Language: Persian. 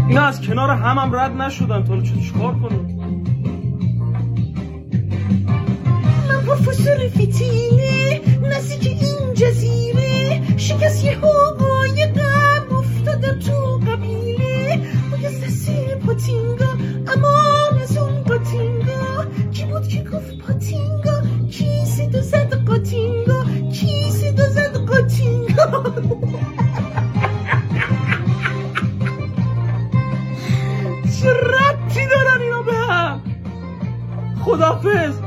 اینا از کنار هم رد نشدن، تا چیکار کنیم؟ من با فصول فتیله نزدیک این جزیره، شکست یه آقای غم افتادم تو قبیله. باید دستی پاتینگا امان از اون قاتینگا، کی بود که گفت پاتینگا، کی صدا زد قاتینگا، کی صدا زد قاتینگا. چه ربطی دارن اینا به هم؟ خداحافظ.